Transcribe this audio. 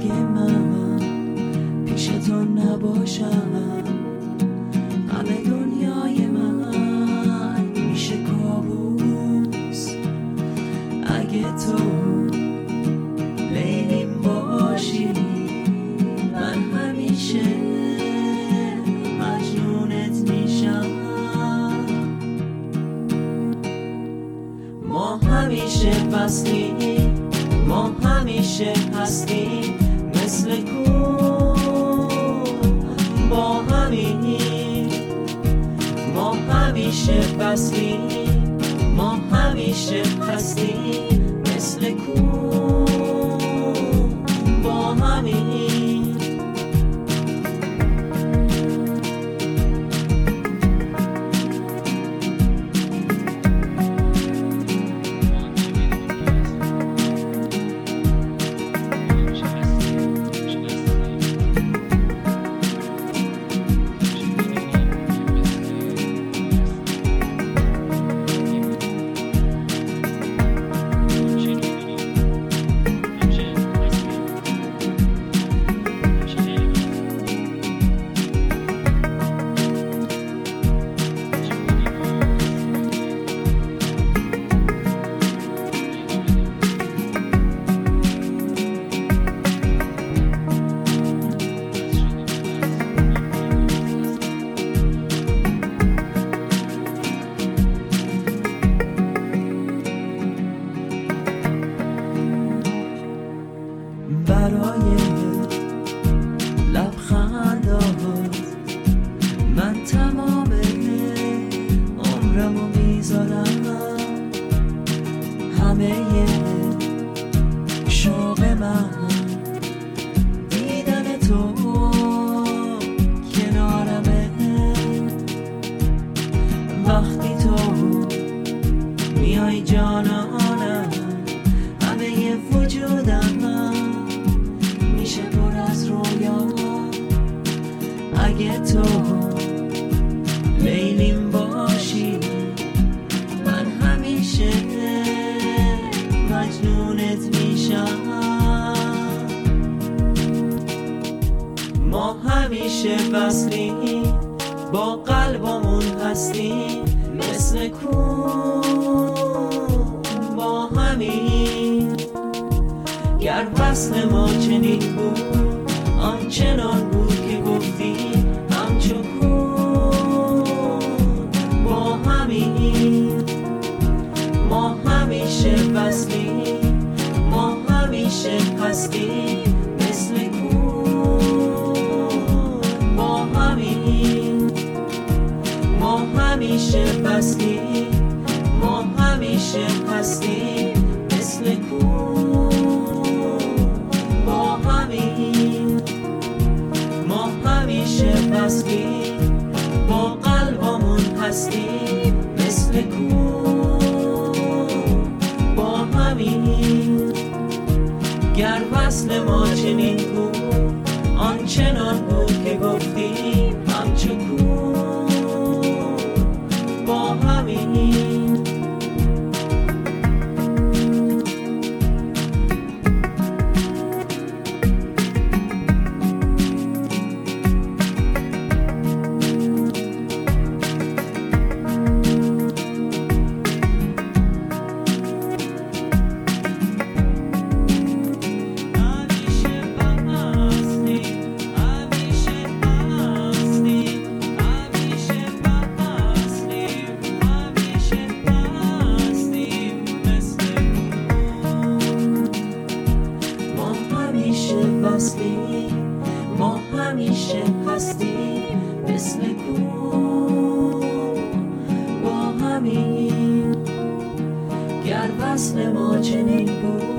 اگه من پیش تو نباشم همه دنیای من میشه کابوس. اگه تو لیلیم باشی من همیشه مجنونت میشم. ما همیشه فصلیم، ما همیشه هستیم مثل کوه با همین. ما همیشه فصلیم، ما همیشه هستیم مثل کوه با همین. برای لبخندات من تمام عمرمو میذارم. همه شوق من دیدن تو کنارمه. وقتی تو میای جانانم همه وجودم میشه پر از رویا. اگه تو لیلیم باشی من همیشه مجنونت میشم. ما همیشه وصلیم، با قلبمون هستیم مثل کوه با همین. گر وصل ما چنین بود آنچنان بود که گفتی همچو کوه با همین. ما همیشه وصلیم، ما همیشه هستیم مثل کوه با همین. ما همیشه وصلیم، ما همیشه هستیم مثل کوه با همین. ما همیشه وصلیم، با قلبمون هستیم مثل کوه با همین. گر وصل ما چنین بود آنچنان بود که گفتیم همچو کوه با همین. ما همیشه هستیم مثل کوه با همین. گر وصل ما چنین بود